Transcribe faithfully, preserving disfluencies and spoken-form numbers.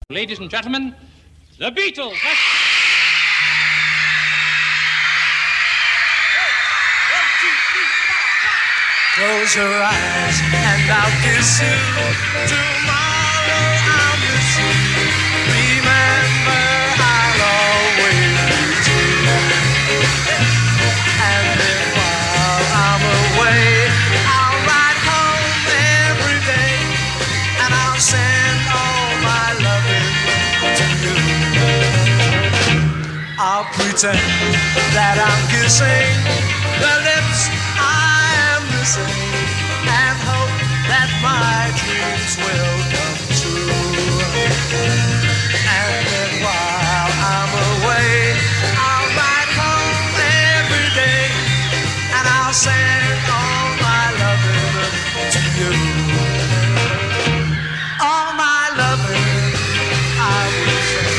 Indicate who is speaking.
Speaker 1: Ladies and gentlemen, the Beatles.
Speaker 2: Close your eyes and I'll kiss you. Tomorrow I'll miss you. Remember, I'll always be true. And then while I'm away, I'll ride home every day, and I'll send all my loving to you. I'll pretend that I'm kissing the lips I am missing, and hope that my dreams will come true. And then while I'm away, I'll ride home every day, and I'll send all my loving to you. All my loving I will send.